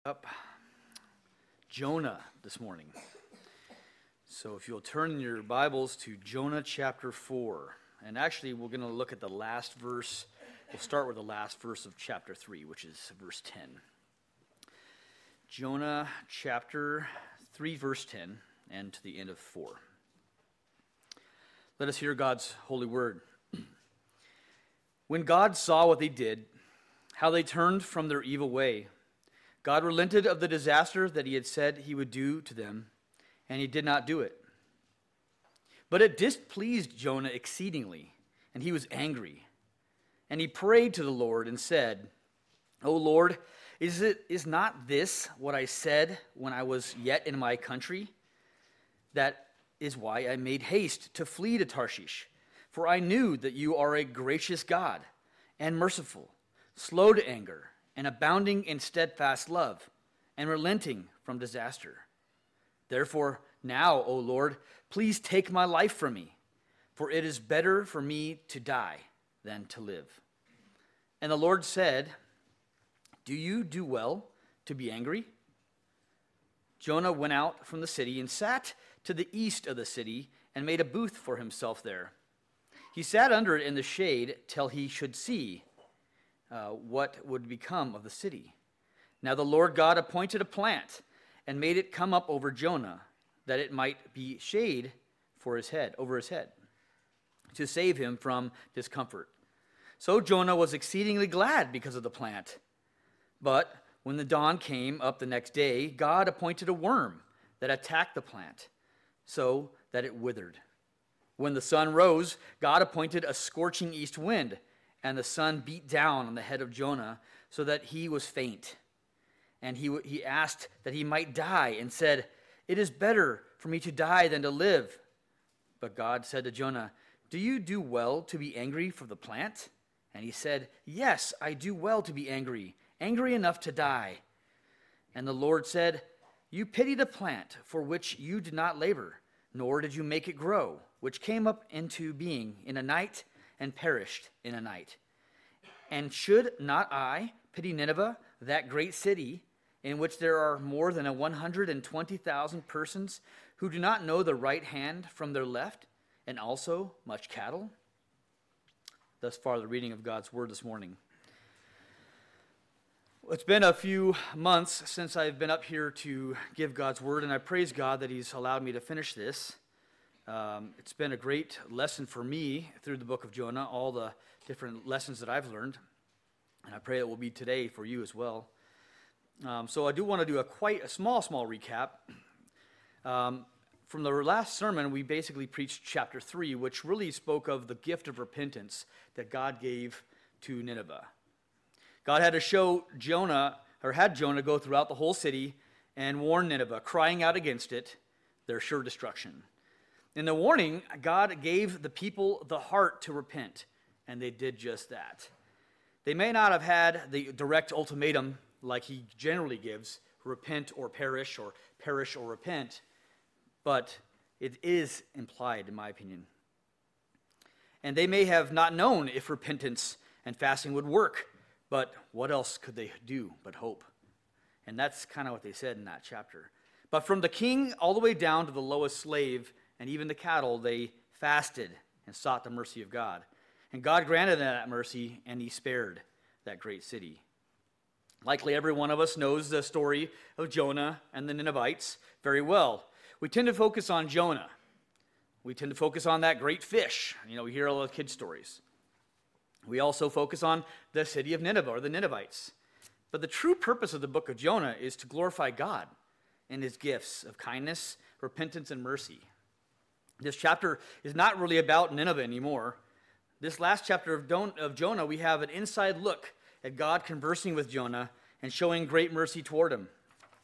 Up Jonah this morning. So if you'll turn your Bibles to Jonah chapter 4. And actually we're going to look at the last verse. We'll start with the last verse of chapter 3, which is verse 10. Jonah chapter 3, verse 10, and to the end of 4. Let us hear God's holy word. When God saw what they did, how they turned from their evil way, God relented of the disaster that he had said he would do to them, and he did not do it. But it displeased Jonah exceedingly, and he was angry. And he prayed to the Lord and said, O Lord, is not this what I said when I was yet in my country? That is why I made haste to flee to Tarshish, for I knew that you are a gracious God and merciful, slow to anger, and abounding in steadfast love, and relenting from disaster. Therefore, now, O Lord, please take my life from me, for it is better for me to die than to live. And the Lord said, Do you do well to be angry? Jonah went out from the city and sat to the east of the city and made a booth for himself there. He sat under it in the shade till he should see what would become of the city. Now the Lord God appointed a plant and made it come up over Jonah, that it might be shade for his head, over his head, to save him from discomfort. So Jonah was exceedingly glad because of the plant. But when the dawn came up the next day, God appointed a worm that attacked the plant, so that it withered. When the sun rose, God appointed a scorching east wind, and the sun beat down on the head of Jonah so that he was faint. And he asked that he might die and said, It is better for me to die than to live. But God said to Jonah, Do you do well to be angry for the plant? And he said, Yes, I do well to be angry enough to die. And the Lord said, You pity the plant for which you did not labor, nor did you make it grow, which came up into being in a night and perished in a night. And should not I pity Nineveh, that great city, in which there are more than 120,000 persons who do not know the right hand from their left, and also much cattle? Thus far, the reading of God's word this morning. It's been a few months since I've been up here to give God's word, and I praise God that he's allowed me to finish this. It's been a great lesson for me through the book of Jonah, all the different lessons that I've learned, and I pray it will be today for you as well. So I do want to do a small recap. From the last sermon, we basically preached chapter 3, which really spoke of the gift of repentance that God gave to Nineveh. God had to show Jonah, or had Jonah go throughout the whole city and warn Nineveh, crying out against it, their sure destruction. In the warning, God gave the people the heart to repent, and they did just that. They may not have had the direct ultimatum like he generally gives, repent or perish or repent, but it is implied, in my opinion. And they may have not known if repentance and fasting would work, but what else could they do but hope? And that's kind of what they said in that chapter. But from the king all the way down to the lowest slave, and even the cattle, they fasted and sought the mercy of God. And God granted them that mercy, and he spared that great city. Likely every one of us knows the story of Jonah and the Ninevites very well. We tend to focus on Jonah. We tend to focus on that great fish. We hear all the kids' stories. We also focus on the city of Nineveh, or the Ninevites. But the true purpose of the book of Jonah is to glorify God and his gifts of kindness, repentance, and mercy. This chapter is not really about Nineveh anymore. This last chapter of Jonah, we have an inside look at God conversing with Jonah and showing great mercy toward him.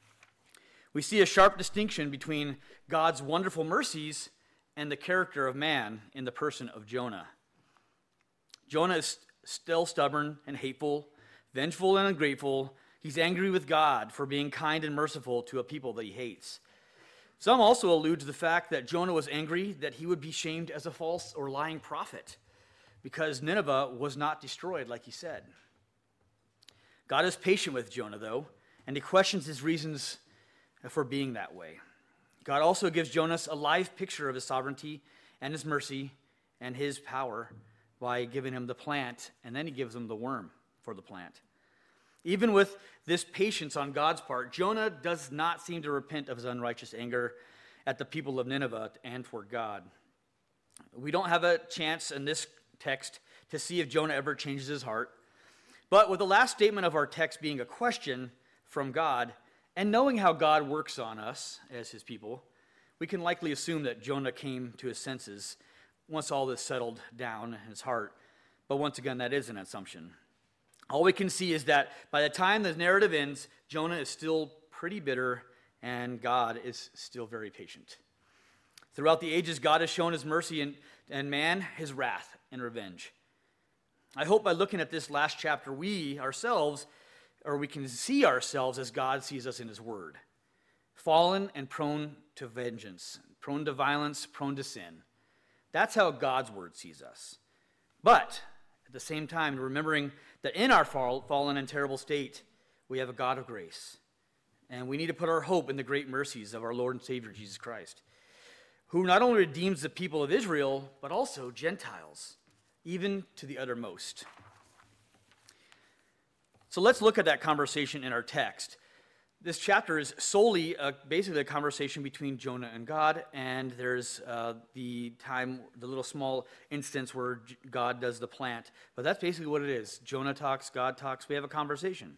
We see a sharp distinction between God's wonderful mercies and the character of man in the person of Jonah. Jonah is still stubborn and hateful, vengeful and ungrateful. He's angry with God for being kind and merciful to a people that he hates. Some also allude to the fact that Jonah was angry that he would be shamed as a false or lying prophet because Nineveh was not destroyed like he said. God is patient with Jonah, though, and he questions his reasons for being that way. God also gives Jonas a live picture of his sovereignty and his mercy and his power by giving him the plant, and then he gives him the worm for the plant. Even with this patience on God's part, Jonah does not seem to repent of his unrighteous anger at the people of Nineveh and toward God. We don't have a chance in this text to see if Jonah ever changes his heart. But with the last statement of our text being a question from God, and knowing how God works on us as his people, we can likely assume that Jonah came to his senses once all this settled down in his heart. But once again, that is an assumption. All we can see is that by the time the narrative ends, Jonah is still pretty bitter, and God is still very patient. Throughout the ages, God has shown his mercy and man his wrath and revenge. I hope by looking at this last chapter, we can see ourselves as God sees us in his word. Fallen and prone to vengeance, prone to violence, prone to sin. That's how God's word sees us. But at the same time, remembering that in our fallen and terrible state, we have a God of grace. And we need to put our hope in the great mercies of our Lord and Savior, Jesus Christ, who not only redeems the people of Israel, but also Gentiles, even to the uttermost. So let's look at that conversation in our text. This chapter is solely basically a conversation between Jonah and God, and there's the little small instance where God does the plant. But that's basically what it is. Jonah talks, God talks, we have a conversation.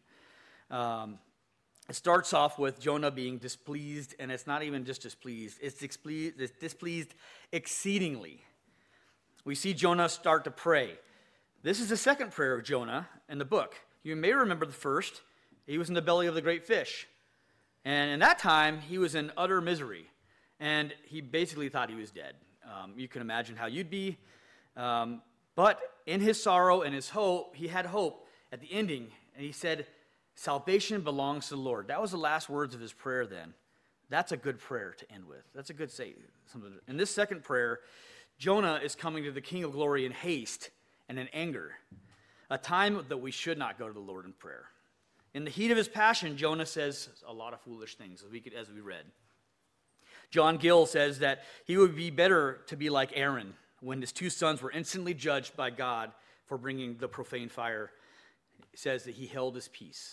It starts off with Jonah being displeased, and it's not even just displeased, it's displeased exceedingly. We see Jonah start to pray. This is the second prayer of Jonah in the book. You may remember the first. He was in the belly of the great fish. And in that time, he was in utter misery. And he basically thought he was dead. You can imagine how you'd be. But in his sorrow and his hope, he had hope at the ending. And he said, salvation belongs to the Lord. That was the last words of his prayer then. That's a good prayer to end with. That's a good say. In this second prayer, Jonah is coming to the King of Glory in haste and in anger, a time that we should not go to the Lord in prayer. In the heat of his passion, Jonah says a lot of foolish things, as we read. John Gill says that he would be better to be like Aaron when his two sons were instantly judged by God for bringing the profane fire. He says that he held his peace.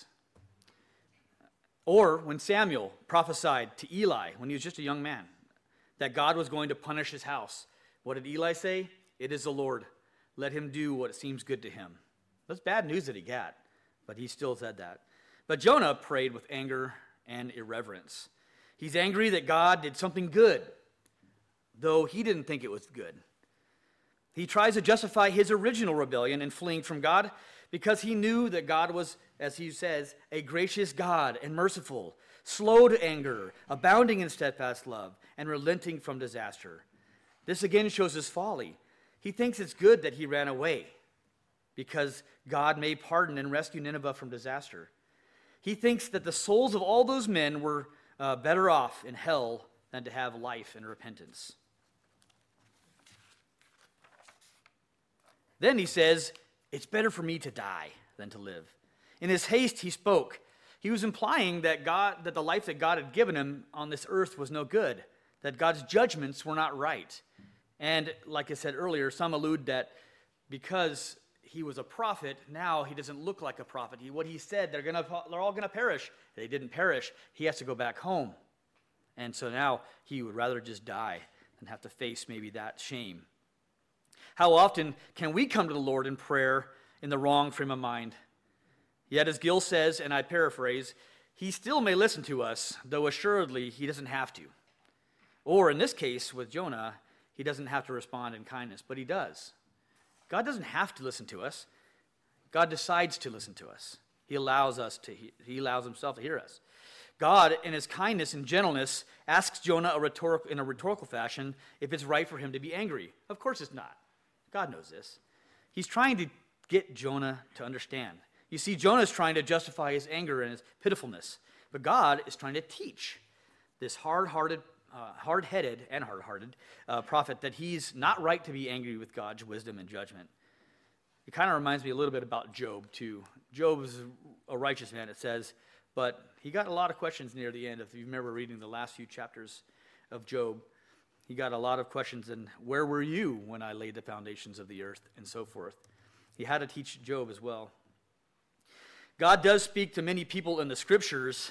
Or when Samuel prophesied to Eli when he was just a young man that God was going to punish his house. What did Eli say? It is the Lord. Let him do what seems good to him. That's bad news that he got, but he still said that. But Jonah prayed with anger and irreverence. He's angry that God did something good, though he didn't think it was good. He tries to justify his original rebellion and fleeing from God because he knew that God was, as he says, a gracious God and merciful, slow to anger, abounding in steadfast love, and relenting from disaster. This again shows his folly. He thinks it's good that he ran away because God may pardon and rescue Nineveh from disaster. He thinks that the souls of all those men were better off in hell than to have life and repentance. Then he says, it's better for me to die than to live. In his haste, he spoke. He was implying that the life that God had given him on this earth was no good, that God's judgments were not right. And like I said earlier, some allude that because he was a prophet, now he doesn't look like a prophet. What he said, they're all going to perish. They didn't perish. He has to go back home. And so now he would rather just die than have to face maybe that shame. How often can we come to the Lord in prayer in the wrong frame of mind? Yet as Gill says, and I paraphrase, he still may listen to us, though assuredly he doesn't have to. Or in this case with Jonah, he doesn't have to respond in kindness, but he does. God doesn't have to listen to us. God decides to listen to us. He allows himself to hear us. God, in his kindness and gentleness, asks Jonah in a rhetorical fashion if it's right for him to be angry. Of course it's not. God knows this. He's trying to get Jonah to understand. You see, Jonah is trying to justify his anger and his pitifulness, but God is trying to teach this hard-headed prophet that he's not right to be angry with God's wisdom and judgment. It kind of reminds me a little bit about Job, too. Job is a righteous man, it says, but he got a lot of questions near the end. If you remember reading the last few chapters of Job, he got a lot of questions. And where were you when I laid the foundations of the earth, and so forth? He had to teach Job as well. God does speak to many people in the scriptures,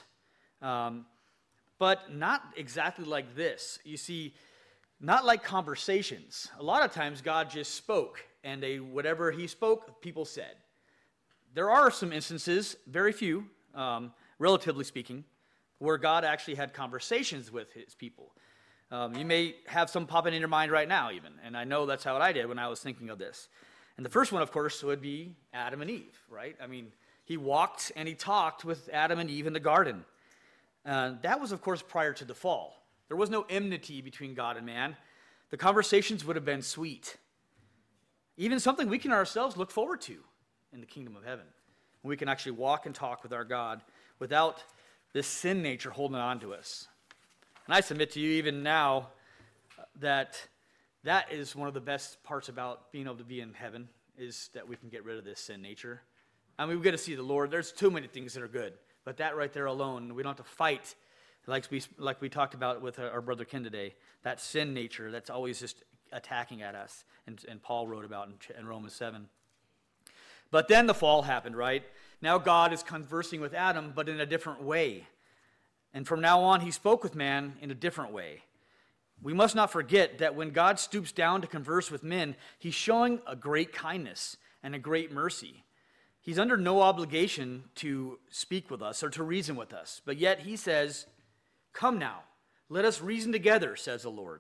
but not exactly like this. You see, not like conversations. A lot of times God just spoke, and whatever he spoke, people said. There are some instances, very few, relatively speaking, where God actually had conversations with his people. You may have some popping in your mind right now even, and I know that's how I did when I was thinking of this. And the first one, of course, would be Adam and Eve, right? I mean, he walked and he talked with Adam and Eve in the garden. That was, of course, prior to the fall. There was no enmity between God and man. The conversations would have been sweet. Even something we can ourselves look forward to in the kingdom of heaven. We can actually walk and talk with our God without this sin nature holding on to us. And I submit to you even now that is one of the best parts about being able to be in heaven, is that we can get rid of this sin nature. I mean, we get to see the Lord. There's too many things that are good, but that right there alone, we don't have to fight like we talked about with our brother Ken today. That sin nature that's always just attacking at us, and Paul wrote about in Romans 7. But then the fall happened, right? Now God is conversing with Adam, but in a different way. And from now on, he spoke with man in a different way. We must not forget that when God stoops down to converse with men, he's showing a great kindness and a great mercy. He's under no obligation to speak with us or to reason with us. But yet he says, "Come now, let us reason together," says the Lord.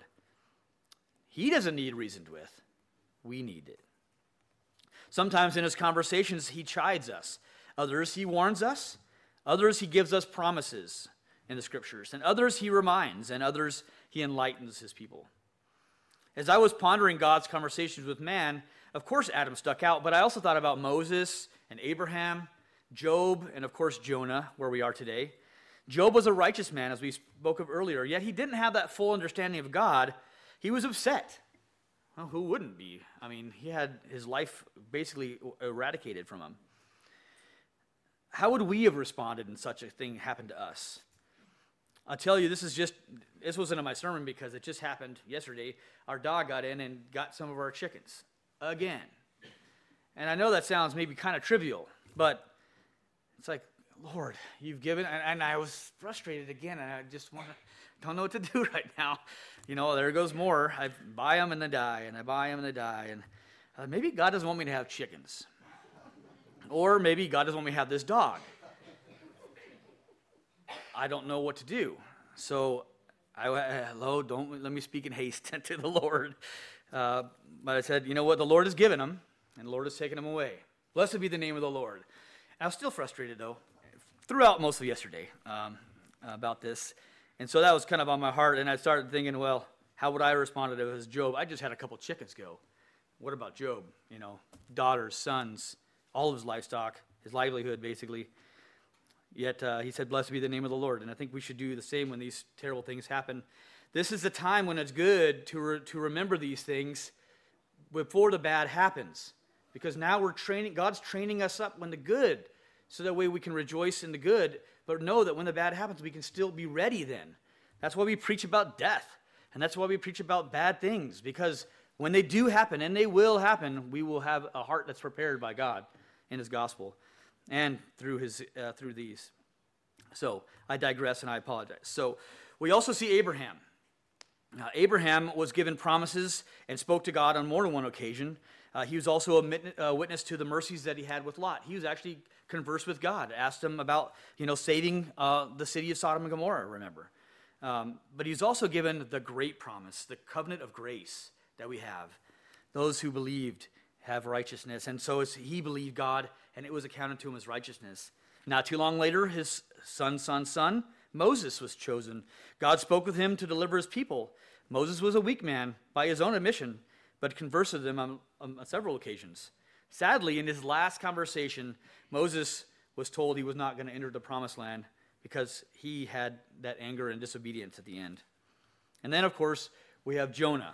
He doesn't need reasoned with. We need it. Sometimes in his conversations, he chides us. Others, he warns us. Others, he gives us promises in the scriptures. And others, he reminds. And others, he enlightens his people. As I was pondering God's conversations with man, of course Adam stuck out, but I also thought about Moses and Abraham, Job, and of course Jonah, where we are today. Job was a righteous man, as we spoke of earlier, yet he didn't have that full understanding of God. He was upset. Well, who wouldn't be? I mean, he had his life basically eradicated from him. How would we have responded when such a thing happened to us? I'll tell you, this wasn't in my sermon because it just happened yesterday. Our dog got in and got some of our chickens again. And I know that sounds maybe kind of trivial, but it's like, Lord, you've given, and I was frustrated again, and I just don't know what to do right now. You know, there goes more. I buy them and they die, and I buy them and they die. And maybe God doesn't want me to have chickens. Or maybe God doesn't want me to have this dog. I don't know what to do. So, don't let me speak in haste to the Lord. But I said, you know what? The Lord has given them, and the Lord has taken them away. Blessed be the name of the Lord. I was still frustrated, though, throughout most of yesterday about this. And so that was kind of on my heart, and I started thinking, well, how would I respond to it as Job? I just had a couple chickens go. What about Job? You know, daughters, sons, all of his livestock, his livelihood, basically. Yet he said, blessed be the name of the Lord. And I think we should do the same when these terrible things happen. This is the time when it's good to remember these things before the bad happens. Because now God's training us up when the good, so that way we can rejoice in the good, but know that when the bad happens, we can still be ready then. That's why we preach about death. And that's why we preach about bad things. Because when they do happen, and they will happen, we will have a heart that's prepared by God in his gospel and through these. So I digress and I apologize. So we also see Abraham. Abraham was given promises and spoke to God on more than one occasion. He was also a witness to the mercies that he had with Lot. He was actually conversed with God, asked him about, saving the city of Sodom and Gomorrah, remember. But he's also given the great promise, the covenant of grace that we have. Those who believed have righteousness. And so he believed God, and it was accounted to him as righteousness. Not too long later, his son, Moses, was chosen. God spoke with him to deliver his people. Moses was a weak man by his own admission, but conversed with him on several occasions. Sadly, in his last conversation, Moses was told he was not going to enter the promised land because he had that anger and disobedience at the end. And then, of course, we have Jonah.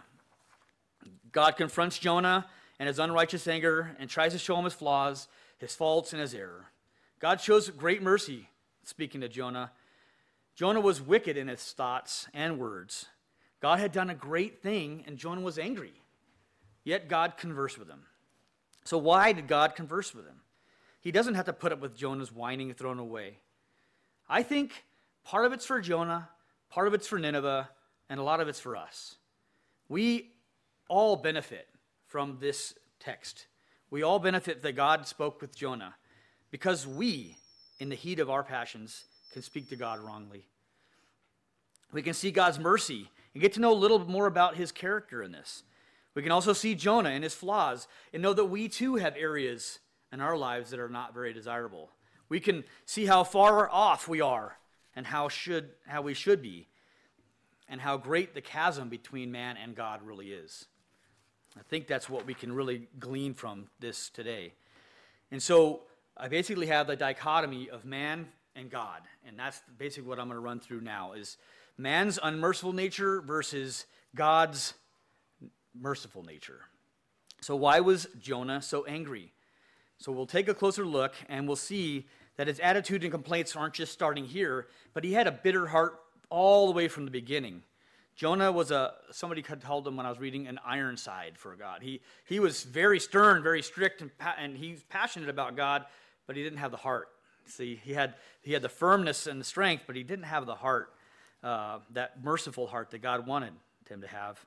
God confronts Jonah and his unrighteous anger and tries to show him his flaws, his faults, and his error. God shows great mercy speaking to Jonah. Jonah was wicked in his thoughts and words. God had done a great thing, and Jonah was angry. Yet God conversed with him. So why did God converse with him? He doesn't have to put up with Jonah's whining and thrown away. I think part of it's for Jonah, part of it's for Nineveh, and a lot of it's for us. We all benefit from this text. We all benefit that God spoke with Jonah because we, in the heat of our passions, can speak to God wrongly. We can see God's mercy and get to know a little more about his character in this. We can also see Jonah and his flaws and know that we too have areas in our lives that are not very desirable. We can see how far off we are and how we should be, and how great the chasm between man and God really is. I think that's what we can really glean from this today. And so I basically have the dichotomy of man and God, and that's basically what I'm going to run through now, is man's unmerciful nature versus God's merciful nature. So why was Jonah so angry? So we'll take a closer look, and we'll see that his attitude and complaints aren't just starting here, but he had a bitter heart all the way from the beginning. Jonah was somebody called him when I was reading an Ironside for God. He was very stern, very strict, and he's passionate about God, but he didn't have the heart. See, he had the firmness and the strength, but he didn't have the heart, that merciful heart that God wanted him to have.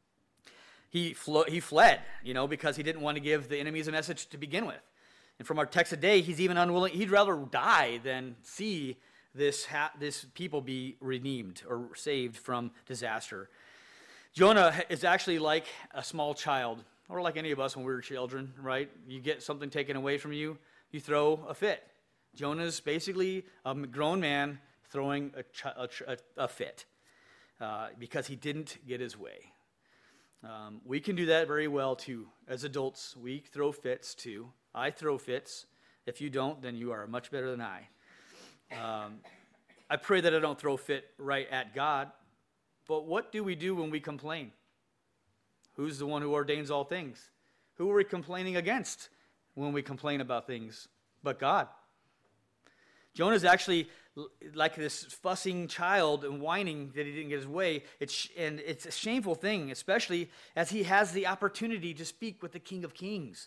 He fled, because he didn't want to give the enemies a message to begin with. And from our text today, he's even unwilling. He'd rather die than see this people be redeemed or saved from disaster. Jonah is actually like a small child, or like any of us when we were children, right? You get something taken away from you, you throw a fit. Jonah's basically a grown man throwing a fit because he didn't get his way. We can do that very well too. As adults, we throw fits too. I throw fits. If you don't, then you are much better than I. I pray that I don't throw a fit right at God, but what do we do when we complain? Who's the one who ordains all things? Who are we complaining against when we complain about things but God? Jonah's actually like this fussing child and whining that he didn't get his way. It's a shameful thing, especially as he has the opportunity to speak with the King of Kings.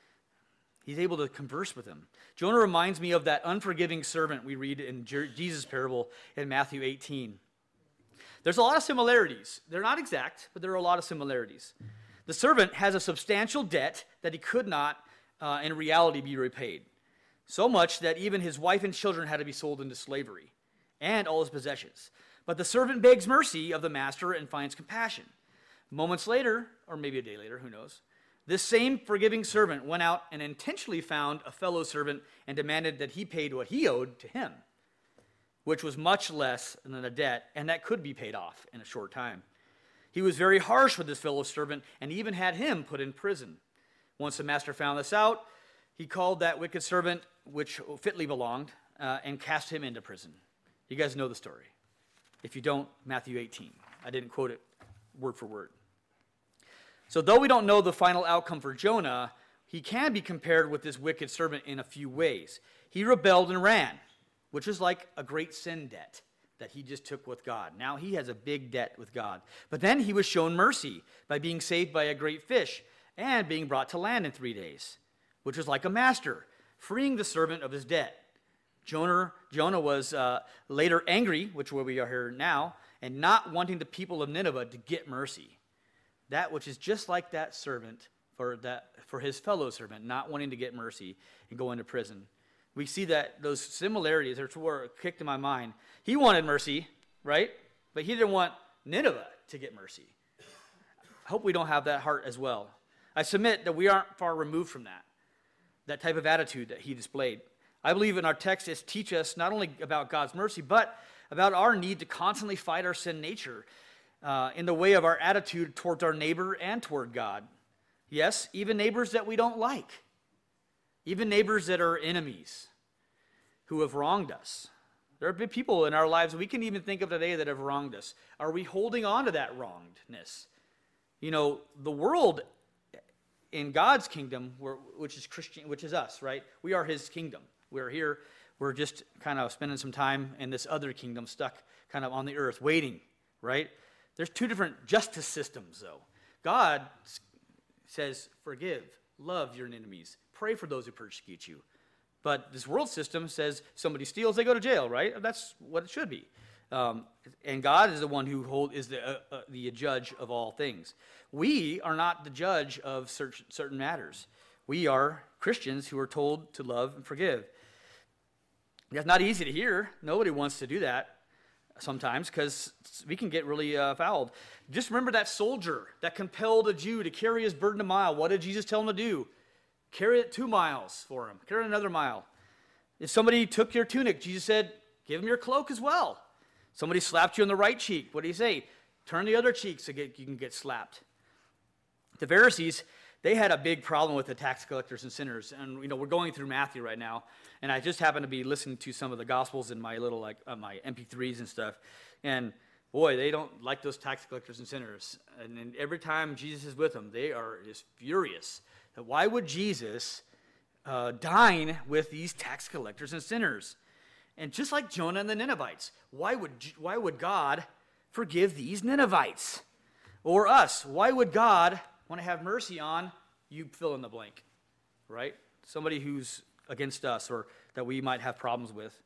He's able to converse with him. Jonah reminds me of that unforgiving servant we read in Jesus' parable in Matthew 18. There's a lot of similarities. They're not exact, but there are a lot of similarities. The servant has a substantial debt that he could not, in reality, be repaid. So much that even his wife and children had to be sold into slavery, and all his possessions. But the servant begs mercy of the master and finds compassion. Moments later, or maybe a day later, who knows, this same forgiving servant went out and intentionally found a fellow servant and demanded that he paid what he owed to him, which was much less than a debt, and that could be paid off in a short time. He was very harsh with his fellow servant and even had him put in prison. Once the master found this out, he called that wicked servant, which fitly belonged, and cast him into prison. You guys know the story. If you don't, Matthew 18. I didn't quote it word for word. So though we don't know the final outcome for Jonah, he can be compared with this wicked servant in a few ways. He rebelled and ran, which is like a great sin debt that he just took with God. Now he has a big debt with God. But then he was shown mercy by being saved by a great fish and being brought to land in 3 days, which was like a master, freeing the servant of his debt. Jonah was later angry, which is where we are here now, and not wanting the people of Nineveh to get mercy. That which is just like that servant for his fellow servant, not wanting to get mercy and go into prison. We see that those similarities are where it kicked in my mind. He wanted mercy, right? But he didn't want Nineveh to get mercy. I hope we don't have that heart as well. I submit that we aren't far removed from that type of attitude that he displayed. I believe in our text is teach us not only about God's mercy, but about our need to constantly fight our sin nature in the way of our attitude towards our neighbor and toward God. Yes, even neighbors that we don't like. Even neighbors that are enemies who have wronged us. There have been people in our lives we can even think of today that have wronged us. Are we holding on to that wrongedness? The world in God's kingdom, which is Christian, which is us, right? We are his kingdom. We're here. we're just kind of spending some time in this other kingdom, stuck kind of on the earth, waiting, right? There's two different justice systems, though. God says, forgive, love your enemies, pray for those who persecute you. But this world system says somebody steals, they go to jail, right? That's what it should be. And God is the one who is the judge of all things. We are not the judge of certain matters. We are Christians who are told to love and forgive. That's not easy to hear. Nobody wants to do that sometimes because we can get really fouled. Just remember that soldier that compelled a Jew to carry his burden a mile. What did Jesus tell him to do? Carry it 2 miles for him. Carry it another mile. If somebody took your tunic, Jesus said, give him your cloak as well. Somebody slapped you on the right cheek. What did he say? Turn the other cheek so you can get slapped. The Pharisees, they had a big problem with the tax collectors and sinners. And, we're going through Matthew right now. And I just happened to be listening to some of the Gospels in my little, my MP3s and stuff. And, boy, they don't like those tax collectors and sinners. And every time Jesus is with them, they are just furious. Why would Jesus dine with these tax collectors and sinners? And just like Jonah and the Ninevites, why would God forgive these Ninevites? Or us, why would God want to have mercy on, you fill in the blank, right? Somebody who's against us or that we might have problems with.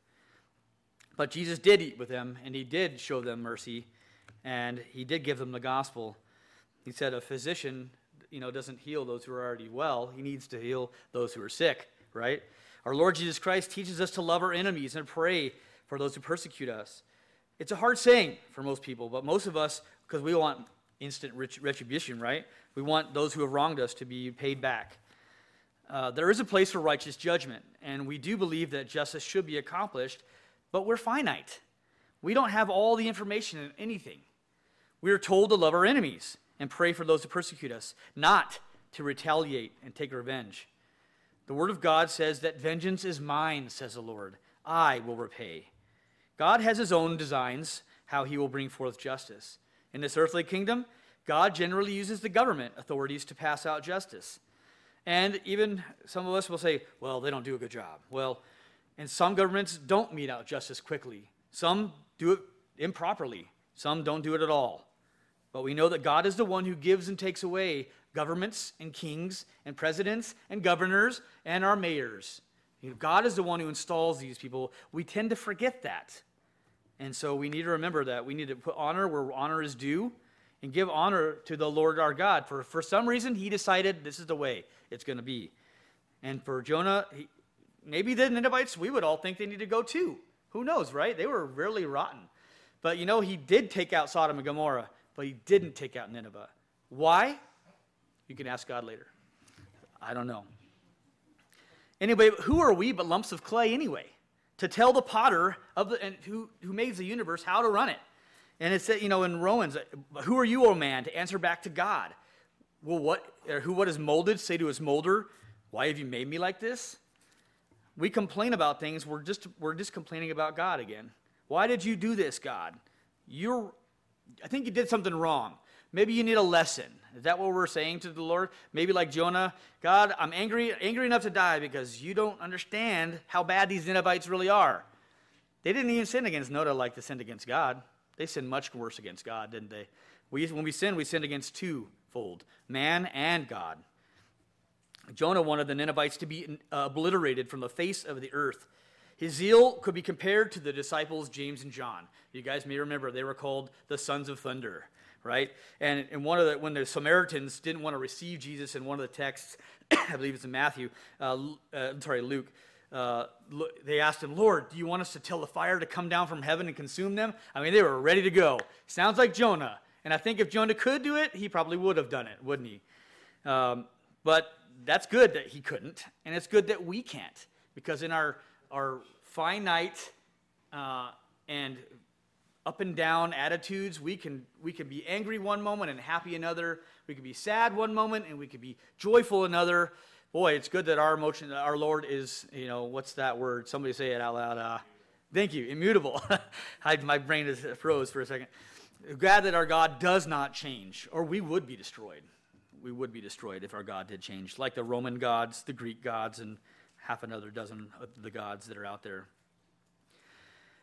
But Jesus did eat with them, and he did show them mercy, and he did give them the gospel. He said a physician, doesn't heal those who are already well. He needs to heal those who are sick, right? Our Lord Jesus Christ teaches us to love our enemies and pray for those who persecute us. It's a hard saying for most people, but most of us, because we want instant retribution, right? We want those who have wronged us to be paid back. There is a place for righteous judgment, and we do believe that justice should be accomplished, but we're finite. We don't have all the information in anything. We are told to love our enemies and pray for those who persecute us, not to retaliate and take revenge. The Word of God says that vengeance is mine, says the Lord. I will repay. God has his own designs, how he will bring forth justice. In this earthly kingdom, God generally uses the government authorities to pass out justice. And even some of us will say, well, they don't do a good job. Well, and some governments don't mete out justice quickly. Some do it improperly. Some don't do it at all. But we know that God is the one who gives and takes away governments and kings and presidents and governors and our mayors. God is the one who installs these people. We tend to forget that. And so we need to remember that. We need to put honor where honor is due and give honor to the Lord our God. For some reason, he decided this is the way it's going to be. And for Jonah, maybe the Ninevites, we would all think they need to go too. Who knows, right? They were really rotten. But he did take out Sodom and Gomorrah, but he didn't take out Nineveh. Why? You can ask God later. I don't know. Anyway, who are we but lumps of clay anyway? To tell the potter who made the universe how to run it. And it said, in Romans, who are you, O man, to answer back to God? Well, what is molded say to his molder, why have you made me like this? We complain about things, we're just complaining about God again. Why did you do this, God? I think you did something wrong. Maybe you need a lesson. Is that what we're saying to the Lord? Maybe like Jonah, God, I'm angry enough to die because you don't understand how bad these Ninevites really are. They didn't even sin against Noah like they sinned against God. They sinned much worse against God, didn't they? When we sinned against twofold, man and God. Jonah wanted the Ninevites to be obliterated from the face of the earth. His zeal could be compared to the disciples James and John. You guys may remember they were called the sons of thunder, right? And when the Samaritans didn't want to receive Jesus in one of the texts, I believe it's in Matthew, Luke, they asked him, Lord, do you want us to tell the fire to come down from heaven and consume them? I mean, they were ready to go. Sounds like Jonah. And I think if Jonah could do it, he probably would have done it, wouldn't he? But that's good that he couldn't, and it's good that we can't, because in our finite and up and down attitudes, we can be angry one moment and happy another. We can be sad one moment and we can be joyful another. Boy, it's good that our Lord is, what's that word? Somebody say it out loud. Thank you, immutable. My brain is froze for a second. Glad that our God does not change, or we would be destroyed. We would be destroyed if our God did change, like the Roman gods, the Greek gods, and half another dozen of the gods that are out there.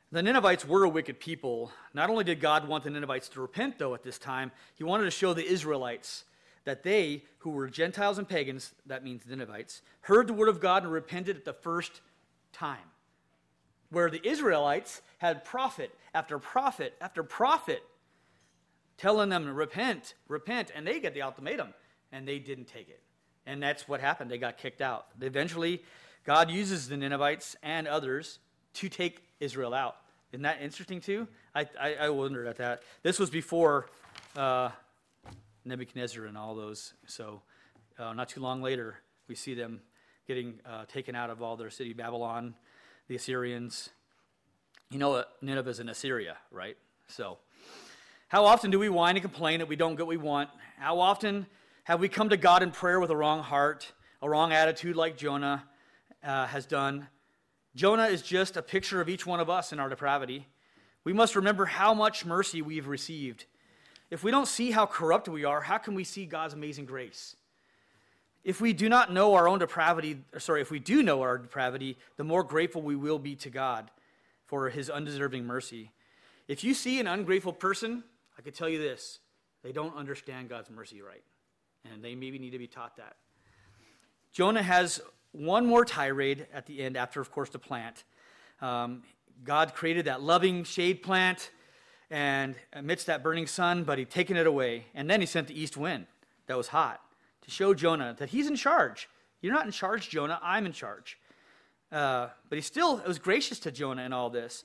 The Ninevites were a wicked people. Not only did God want the Ninevites to repent, though, at this time, he wanted to show the Israelites that they, who were Gentiles and pagans, that means the Ninevites, heard the word of God and repented at the first time. Where the Israelites had prophet after prophet after prophet telling them to repent, repent, and they get the ultimatum, and they didn't take it. And that's what happened. They got kicked out. Eventually, God uses the Ninevites and others to take Israel out. Isn't that interesting too? I wondered at that. This was before Nebuchadnezzar and all those. So not too long later, we see them getting taken out of all their city, Babylon, the Assyrians. You know what Nineveh is in Assyria, right? So how often do we whine and complain that we don't get what we want? How often have we come to God in prayer with a wrong heart, a wrong attitude like Jonah has done? Jonah is just a picture of each one of us in our depravity. We must remember how much mercy we've received. If we don't see how corrupt we are, how can we see God's amazing grace? If we do not know our own depravity, if we do know our depravity, the more grateful we will be to God for his undeserving mercy. If you see an ungrateful person, I could tell you this, they don't understand God's mercy right. And they maybe need to be taught that. Jonah has one more tirade at the end after, of course, the plant. God created that loving shade plant and amidst that burning sun, but he'd taken it away. And then he sent the east wind that was hot to show Jonah that he's in charge. You're not in charge, Jonah. I'm in charge. But he still was gracious to Jonah in all this.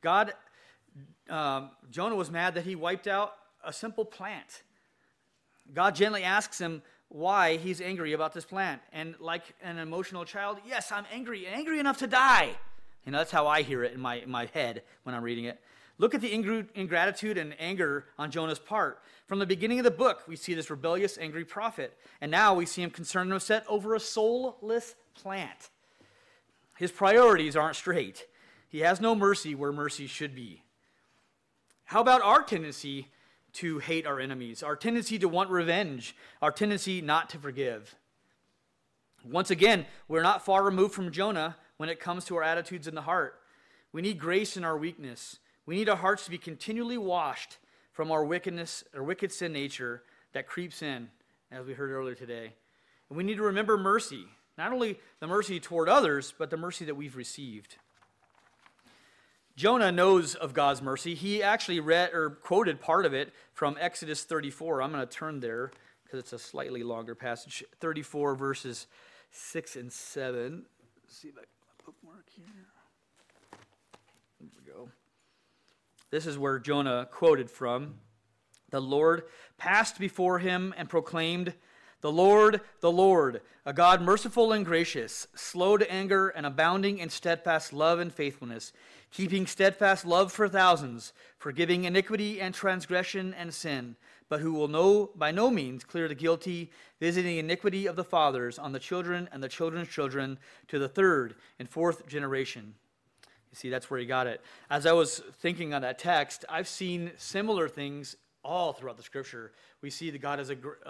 Jonah was mad that he wiped out a simple plant. God gently asks him why he's angry about this plant. And like an emotional child, yes, I'm angry enough to die. You know, that's how I hear it in my head when I'm reading it. Look at the ingratitude and anger on Jonah's part. From the beginning of the book, we see this rebellious, angry prophet. And now we see him concerned and upset over a soulless plant. His priorities aren't straight. He has no mercy where mercy should be. How about our tendency to hate our enemies, our tendency to want revenge, our tendency not to forgive? Once again, we're not far removed from Jonah when it comes to our attitudes in the heart. We need grace in our weakness. We need our hearts to be continually washed from our wickedness, our wicked sin nature that creeps in, as we heard earlier today. And we need to remember mercy, not only the mercy toward others, but the mercy that we've received. Jonah knows of God's mercy. He actually read or quoted part of it from Exodus 34. I'm going to turn there because it's a slightly longer passage. 34 verses 6 and 7. Let's see if I can bookmark here. There we go. This is where Jonah quoted from. The Lord passed before him and proclaimed, the Lord, a God merciful and gracious, slow to anger and abounding in steadfast love and faithfulness, keeping steadfast love for thousands, forgiving iniquity and transgression and sin, but who will by no means clear the guilty, visiting iniquity of the fathers on the children and the children's children to the third and fourth generation. You see, that's where he got it. As I was thinking on that text, I've seen similar things all throughout the Scripture. We see that God is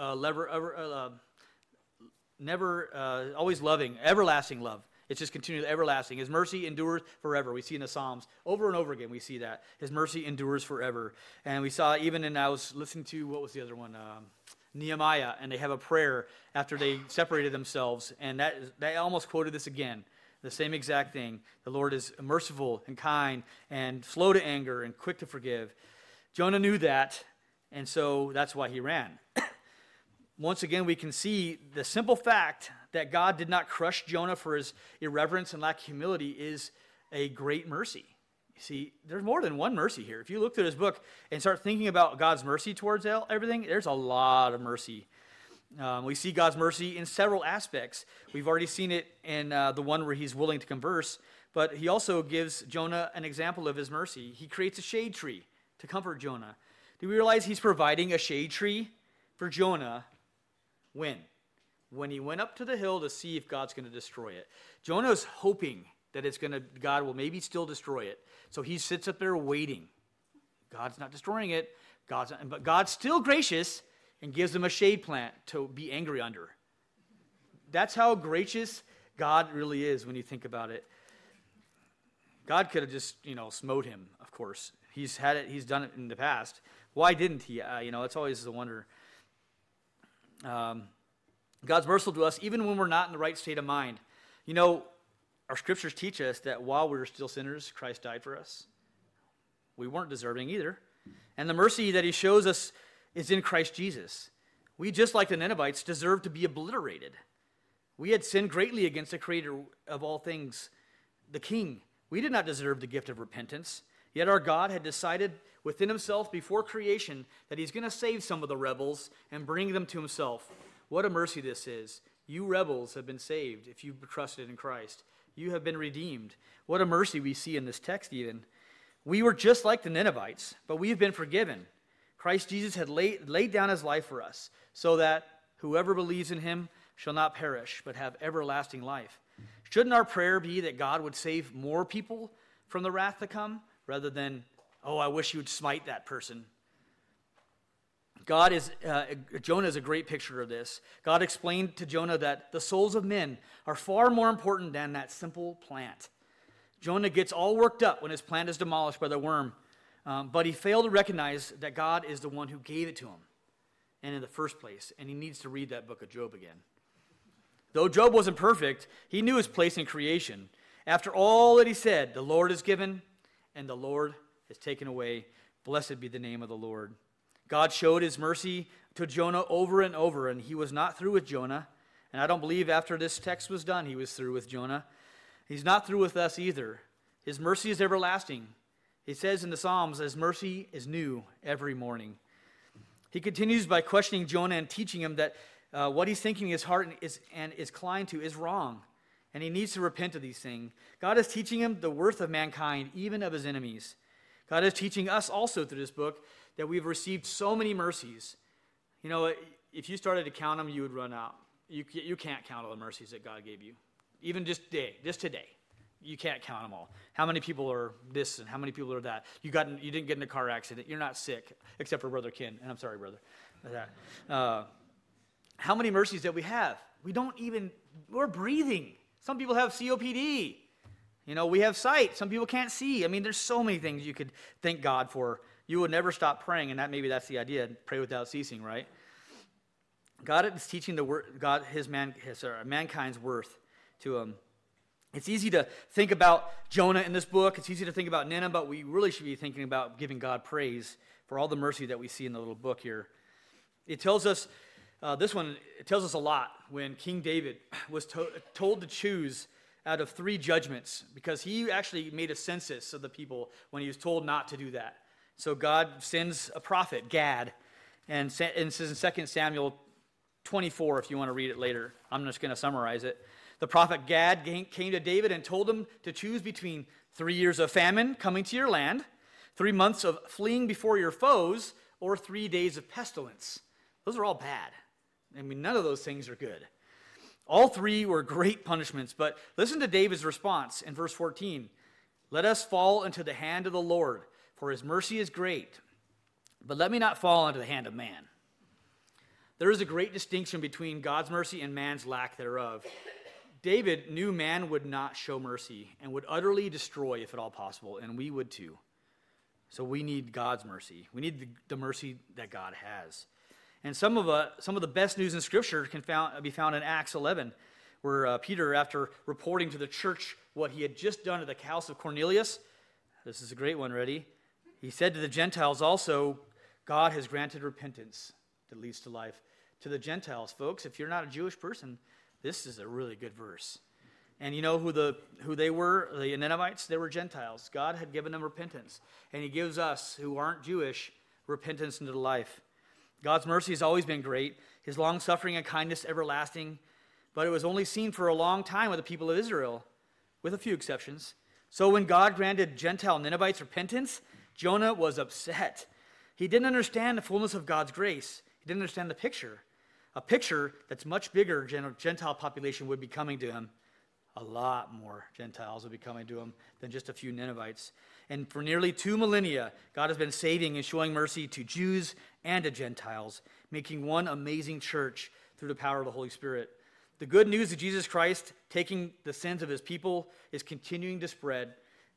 always loving, everlasting love. It's just continually everlasting. His mercy endures forever. We see in the Psalms over and over again. We see that his mercy endures forever. And we saw even I was listening to, what was the other one? Nehemiah, and they have a prayer after they separated themselves, and they almost quoted this again. The same exact thing. The Lord is merciful and kind and slow to anger and quick to forgive. Jonah knew that, and so that's why he ran. Once again, we can see the simple fact that God did not crush Jonah for his irreverence and lack of humility is a great mercy. You see, there's more than one mercy here. If you look through this book and start thinking about God's mercy towards everything, there's a lot of mercy. We see God's mercy in several aspects. We've already seen it in the one where he's willing to converse, but he also gives Jonah an example of his mercy. He creates a shade tree to comfort Jonah. Do we realize he's providing a shade tree for Jonah? When he went up to the hill to see if God's going to destroy it. Jonah's hoping that God will maybe still destroy it. So he sits up there waiting. God's not destroying it. But God's still gracious and gives him a shade plant to be angry under. That's how gracious God really is when you think about it. God could have just, smote him, of course. He's done it in the past. Why didn't he? It's always a wonder. God's merciful to us even when we're not in the right state of mind. Our scriptures teach us that while we were still sinners, Christ died for us. We weren't deserving either. And the mercy that he shows us is in Christ Jesus. We, just like the Ninevites, deserve to be obliterated. We had sinned greatly against the creator of all things, the King. We did not deserve the gift of repentance. Yet our God had decided within himself before creation that he's going to save some of the rebels and bring them to himself. What a mercy this is. You rebels have been saved if you've trusted in Christ. You have been redeemed. What a mercy we see in this text even. We were just like the Ninevites, but we have been forgiven. Christ Jesus had laid down his life for us so that whoever believes in him shall not perish, but have everlasting life. Shouldn't our prayer be that God would save more people from the wrath to come rather than, I wish you would smite that person? Jonah is a great picture of this. God explained to Jonah that the souls of men are far more important than that simple plant. Jonah gets all worked up when his plant is demolished by the worm, but he failed to recognize that God is the one who gave it to him and in the first place, and he needs to read that book of Job again. Though Job wasn't perfect, he knew his place in creation. After all that he said, the Lord is given and the Lord is taken away. Blessed be the name of the Lord. God showed his mercy to Jonah over and over, and he was not through with Jonah. And I don't believe after this text was done, he was through with Jonah. He's not through with us either. His mercy is everlasting. He says in the Psalms, his mercy is new every morning. He continues by questioning Jonah and teaching him that what he's thinking in his heart is inclined to is wrong, and he needs to repent of these things. God is teaching him the worth of mankind, even of his enemies. God is teaching us also through this book that we've received so many mercies. If you started to count them, you would run out. You can't count all the mercies that God gave you. Even just today. You can't count them all. How many people are this and how many people are that? You didn't get in a car accident. You're not sick, except for Brother Ken. And I'm sorry, brother. How many mercies that we have? We're breathing. Some people have COPD. We have sight. Some people can't see. There's so many things you could thank God for. You would never stop praying, and maybe that's the idea. Pray without ceasing, right? God is teaching mankind's worth to him. It's easy to think about Jonah in this book. It's easy to think about Nineveh, but we really should be thinking about giving God praise for all the mercy that we see in the little book here. It tells us, it tells us a lot when King David was told to choose out of 3 judgments, because he actually made a census of the people when he was told not to do that. So God sends a prophet, Gad, and it says in 2 Samuel 24, if you want to read it later. I'm just going to summarize it. The prophet Gad came to David and told him to choose between 3 years of famine coming to your land, 3 months of fleeing before your foes, or 3 days of pestilence. Those are all bad. None of those things are good. All 3 were great punishments, but listen to David's response in verse 14. Let us fall into the hand of the Lord, for his mercy is great, but let me not fall into the hand of man. There is a great distinction between God's mercy and man's lack thereof. David knew man would not show mercy and would utterly destroy if at all possible, and we would too. So we need God's mercy. We need the mercy that God has. And some of the best news in Scripture can be found in Acts 11, where Peter, after reporting to the church what he had just done at the house of Cornelius, this is a great one, ready? He said to the Gentiles also, God has granted repentance that leads to life. To the Gentiles, folks, if you're not a Jewish person, this is a really good verse. And you know who they were, the Ninevites? They were Gentiles. God had given them repentance. And he gives us, who aren't Jewish, repentance into life. God's mercy has always been great. His long-suffering and kindness everlasting. But it was only seen for a long time with the people of Israel, with a few exceptions. So when God granted Gentile Ninevites repentance, Jonah was upset. He didn't understand the fullness of God's grace. He didn't understand the picture. A picture that's much bigger Gentile population would be coming to him. A lot more Gentiles would be coming to him than just a few Ninevites. And for nearly 2 millennia, God has been saving and showing mercy to Jews and to Gentiles, making one amazing church through the power of the Holy Spirit. The good news of Jesus Christ taking the sins of his people is continuing to spread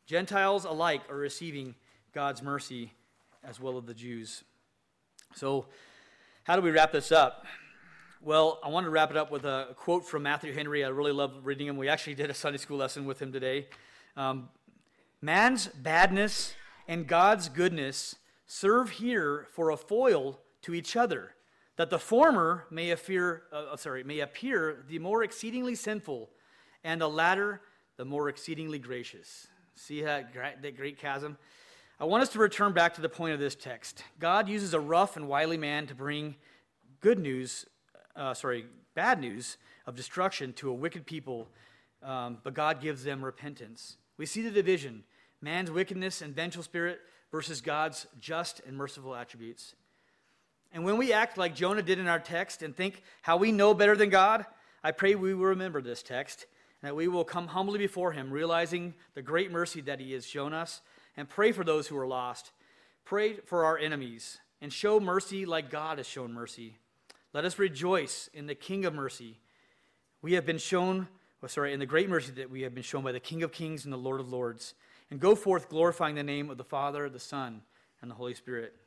Gentiles alike are receiving God's mercy as well as the Jews. So, how do we wrap this up? Well, I wanted to wrap it up with a quote from Matthew Henry. I really love reading him. We actually did a Sunday school lesson with him today. Man's badness and God's goodness serve here for a foil to each other, that the former may appear the more exceedingly sinful, and the latter the more exceedingly gracious. See that great chasm? I want us to return back to the point of this text. God uses a rough and wily man to bring bad news of destruction to a wicked people, but God gives them repentance. We see the division, man's wickedness and vengeful spirit versus God's just and merciful attributes. And when we act like Jonah did in our text and think how we know better than God, I pray we will remember this text and that we will come humbly before him, realizing the great mercy that he has shown us, and pray for those who are lost. Pray for our enemies and show mercy like God has shown mercy. Let us rejoice in the King of mercy. In the great mercy that we have been shown by the King of Kings and the Lord of Lords, and go forth glorifying the name of the Father, the Son, and the Holy Spirit.